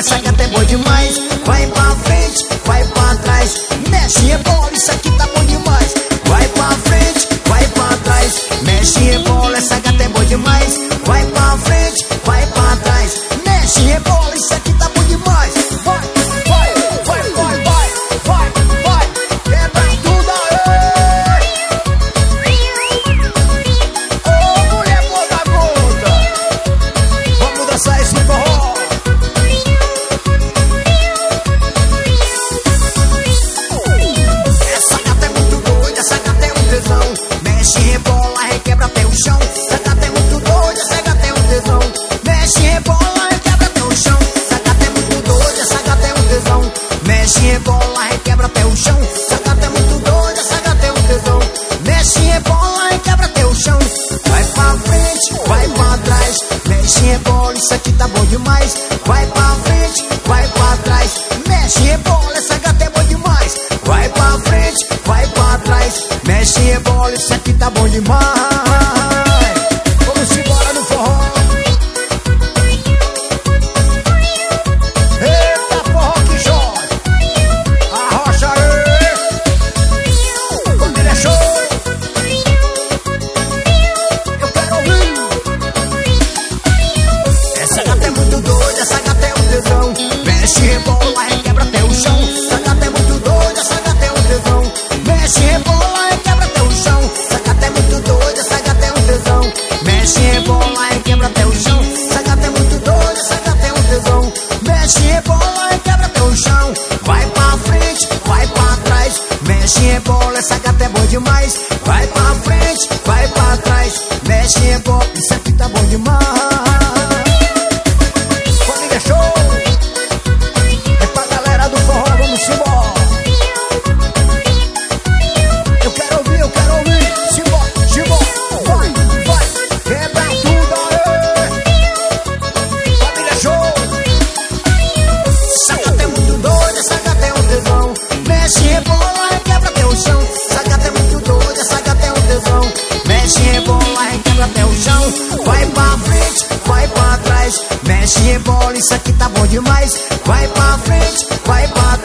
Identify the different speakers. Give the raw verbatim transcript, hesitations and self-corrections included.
Speaker 1: essa gata é boa demais. Vai pra frente, vai pra trás, mexe e bola, isso aqui tá bom demais. Vai pra frente, vai pra trás, mexe e bola, essa gata é boa demais. Vai pra frente, vai pra trás, mexe e bola, isso aqui tá bom demais. Vai, vai, vai, vai, vai, vai, vai, quebra tudo aí. Ô, mulher boa da conta, vamos dançar esse forró. Essa gata é muito doida, essa gata é um tesão. Mexe e rebola, requebra até o chão. Essa gata é muito doida, essa gata é um tesão. Mexe e rebola, requebra até o chão. Essa gata é muito doida, essa gata é um tesão. Mexe e rebola, requebra até o chão. Essa gata é muito doida, essa gata é um tesão. Mexe e rebola, requebra até o chão. Vai pra frente, vai pra trás, mexe e rebola, isso aqui tá bom demais. Vai pra frente, vai pra trás, mexe e rebola, essa gata é boa demais. Vai pra frente, vai pra trás, mexe e rebola, isso aqui tá bom demais. Vamos embora no forró. Eita, forró que joga, arrocha aí. Quando ele é show, eu quero ouvir. Essa gata é muito doida, essa gata é um tesão. Mexe e rebola, requebra até o chão. Essa gata é muito doida, essa gata é um tesão. Mexe e rebola, requebra até o chão. Essa gata é muito doida, essa gata é um tesão. Mexe e rebola, requebra até o chão. Essa gata é muito doida, essa gata é um tesão. Mexe e rebola, requebra até o chão. Vai pra frente, vai pra trás, mexe e rebola, essa gata é boa demais. Vai pra frente, vai pra trás, mexe e rebola, isso aqui tá bom demais. Família show, é pra galera do forró, vamos embora. Eu quero ouvir, eu quero ouvir. Simbora, simbora, vai, vai, quebra tudo aí. Família show. Essa gata é muito doida, essa gata é um tesão. Mexe e rebola, requebra até o chão. Essa gata é muito doida, essa gata é um tesão. Mexe e rebola, requebra até o chão. Vai pra frente, vai pra trás, mexe e rebola, isso aqui tá bom demais. Vai pra frente, vai pra